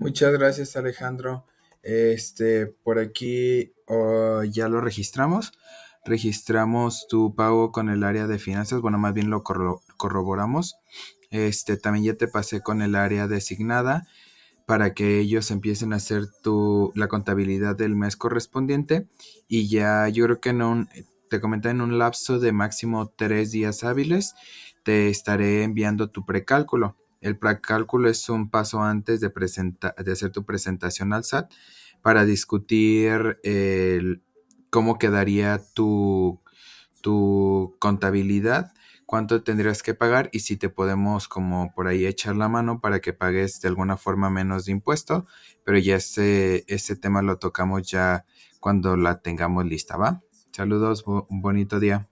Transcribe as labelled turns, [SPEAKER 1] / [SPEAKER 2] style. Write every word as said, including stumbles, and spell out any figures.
[SPEAKER 1] Muchas gracias, Alejandro. Este, por aquí oh, ya lo registramos. Registramos tu pago con el área de finanzas. Bueno, más bien lo corro- corroboramos. Este, también ya te pasé con el área designada para que ellos empiecen a hacer tu, la contabilidad del mes correspondiente. Y ya yo creo que en un, te comenté en un lapso de máximo tres días hábiles, te estaré enviando tu precálculo. El precálculo es un paso antes de, presenta- de hacer tu presentación al S A T para discutir el, cómo quedaría tu, tu contabilidad, cuánto tendrías que pagar y si te podemos como por ahí echar la mano para que pagues de alguna forma menos de impuesto, pero ya ese, ese tema lo tocamos ya cuando la tengamos lista, ¿va? Saludos, bo- un bonito día.